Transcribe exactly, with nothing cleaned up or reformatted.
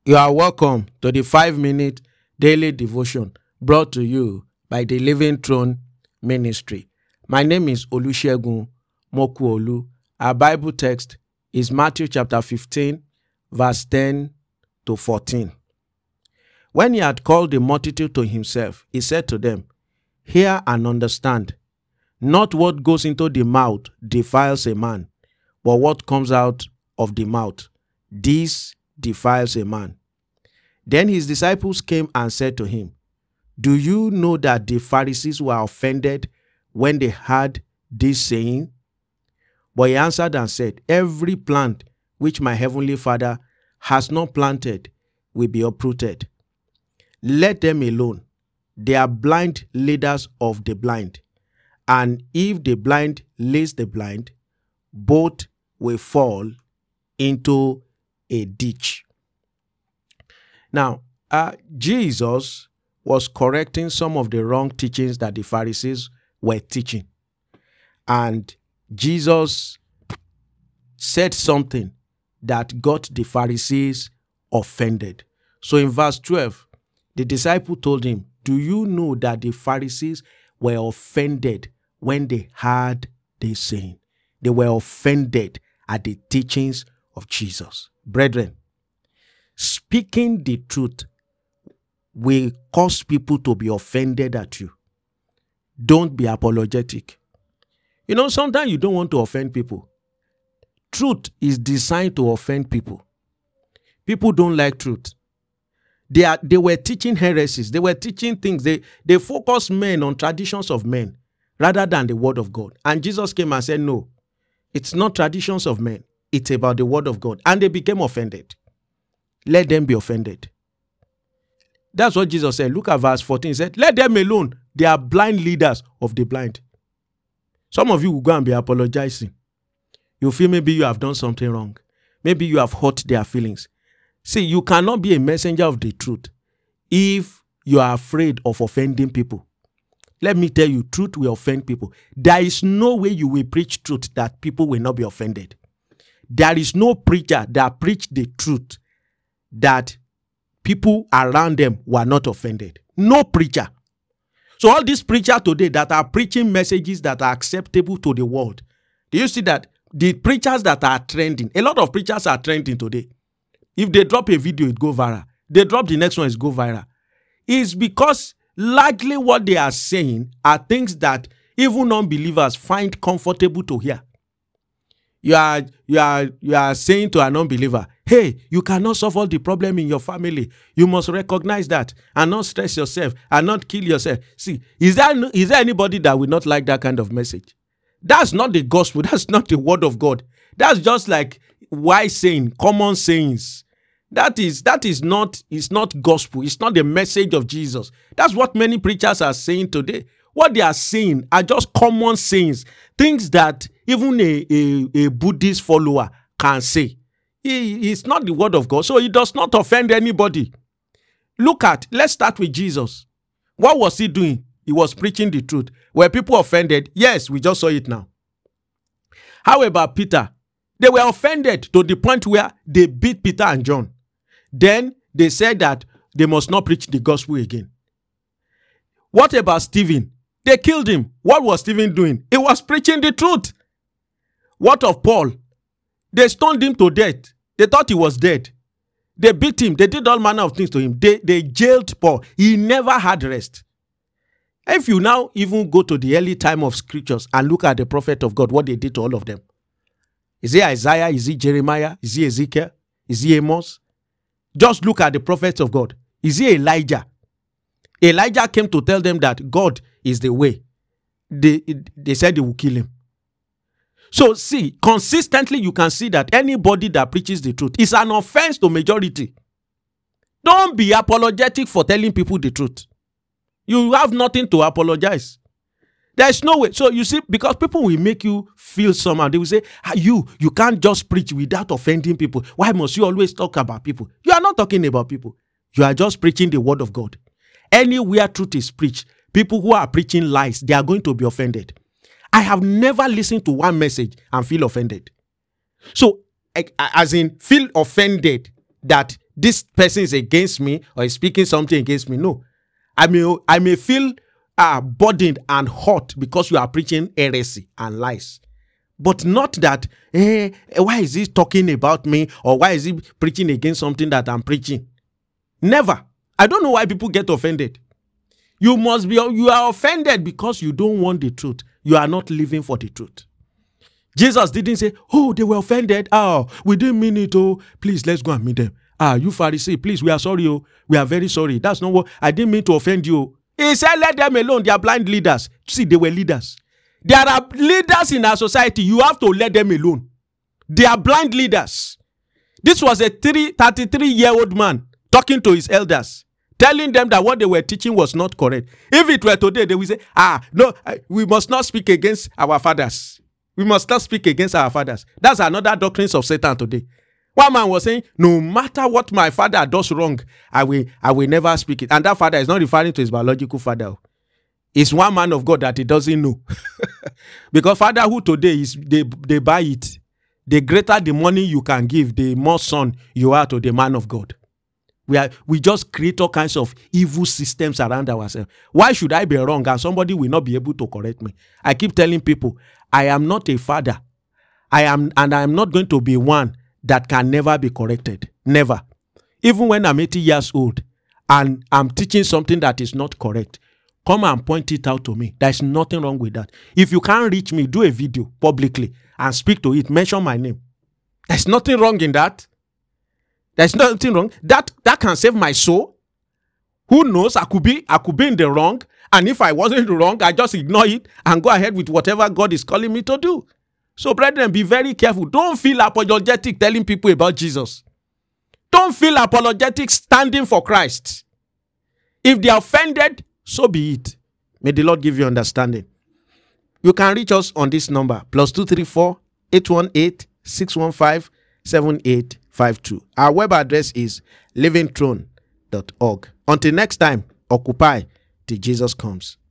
You are welcome to the five-minute daily devotion brought to you by the Living Throne Ministry. My name is Olusegun Mokuolu. Our Bible text is Matthew chapter fifteen, verse ten to fourteen. When he had called the multitude to himself, he said to them, "Hear and understand. Not what goes into the mouth defiles a man, but what comes out of the mouth, this defiles a man." Then his disciples came and said to him, "Do you know that the Pharisees were offended when they heard this saying?" But he answered and said, "Every plant which my heavenly Father has not planted will be uprooted. Let them alone. They are blind leaders of the blind. And if the blind leads the blind, both will fall into a ditch." Now, uh, Jesus was correcting some of the wrong teachings that the Pharisees were teaching. And Jesus said something that got the Pharisees offended. So in verse twelve, the disciple told him, "Do you know that the Pharisees were offended when they heard this saying?" They were offended at the teachings of Jesus. Brethren, speaking the truth will cause people to be offended at you. Don't be apologetic. You know, sometimes you don't want to offend people. Truth is designed to offend people. People don't like truth. They are they were teaching heresies. They were teaching things. They, they focus men on traditions of men rather than the word of God. And Jesus came and said, "No, it's not traditions of men. It's about the word of God." And they became offended. Let them be offended. That's what Jesus said. Look at verse fourteen. He said, "Let them alone. They are blind leaders of the blind." Some of you will go and be apologizing. You feel maybe you have done something wrong. Maybe you have hurt their feelings. See, you cannot be a messenger of the truth if you are afraid of offending people. Let me tell you, truth will offend people. There is no way you will preach truth that people will not be offended. There is no preacher that preached the truth that people around them were not offended. No preacher. So all these preachers today that are preaching messages that are acceptable to the world, do you see that the preachers that are trending, a lot of preachers are trending today. If they drop a video, it go viral. They drop the next one, it go viral. It's because largely what they are saying are things that even non-believers find comfortable to hear. You are, you are, you are saying to an unbeliever, "Hey, you cannot solve all the problem in your family. You must recognize that and not stress yourself and not kill yourself." See, is there, is there anybody that will not like that kind of message? That's not the gospel. That's not the word of God. That's just like wise saying, common sayings. That is, that is not, it's not gospel. It's not the message of Jesus. That's what many preachers are saying today. What they are saying are just common sayings, things that even a, a, a Buddhist follower can say. He, it's not the word of God, so it does not offend anybody. Look at, let's start with Jesus. What was he doing? He was preaching the truth. Were people offended? Yes, we just saw it now. How about Peter? They were offended to the point where they beat Peter and John. Then they said that they must not preach the gospel again. What about Stephen? They killed him. What was Stephen doing? He was preaching the truth. What of Paul? They stoned him to death. They thought he was dead. They beat him. They did all manner of things to him. They, they jailed Paul. He never had rest. If you now even go to the early time of scriptures and look at the prophet of God, what they did to all of them. Is it Isaiah? Is it Jeremiah? Is it Ezekiel? Is it Amos? Just look at the prophets of God. Is it Elijah? Elijah came to tell them that God is the way. They, they said they will kill him. So see, consistently you can see that anybody that preaches the truth is an offense to majority. Don't be apologetic for telling people the truth. You have nothing to apologize. There's no way. So you see, because people will make you feel somehow. They will say, ah, you, you can't just preach without offending people. Why must you always talk about people? You are not talking about people. You are just preaching the word of God. Anywhere truth is preached, people who are preaching lies, they are going to be offended. I have never listened to one message and feel offended. So, as in, feel offended that this person is against me or is speaking something against me. No. I may, I may feel uh, burdened and hot because you are preaching heresy and lies. But not that, eh, why is he talking about me? Or why is he preaching against something that I'm preaching? Never. I don't know why people get offended. You must be, you are offended because you don't want the truth. You are not living for the truth. Jesus didn't say, oh, they were offended. Oh, we didn't mean it. Oh, please, let's go and meet them. Ah, you Pharisee, please, we are sorry. Oh, we are very sorry. That's not what, I didn't mean to offend you. He said, let them alone. They are blind leaders. See, they were leaders. There are leaders in our society. You have to let them alone. They are blind leaders. This was a thirty-three-year-old man talking to his elders, telling them that what they were teaching was not correct. If it were today, they will say, ah, no, we must not speak against our fathers. We must not speak against our fathers. That's another doctrine of Satan today. One man was saying, no matter what my father does wrong, I will, I will never speak it. And that father is not referring to his biological father. It's one man of God that he doesn't know. Because fatherhood today, is they, they buy it. The greater the money you can give, the more son you are to the man of God. We are we just create all kinds of evil systems around ourselves. Why should I be wrong and somebody will not be able to correct me? I keep telling people, I am not a father. I am, and I am not going to be one that can never be corrected. Never. Even when I'm eighty years old and I'm teaching something that is not correct, come and point it out to me. There's nothing wrong with that. If you can't reach me, do a video publicly and speak to it. Mention my name. There's nothing wrong in that. There's nothing wrong. That that can save my soul. Who knows? I could be, I could be in the wrong. And if I wasn't wrong, I just ignore it and go ahead with whatever God is calling me to do. So, brethren, be very careful. Don't feel apologetic telling people about Jesus. Don't feel apologetic standing for Christ. If they are offended, so be it. May the Lord give you understanding. You can reach us on this number, plus two three four, eight one eight, six one five, seven eight five two. Our web address is living throne dot org. Until next time, occupy till Jesus comes.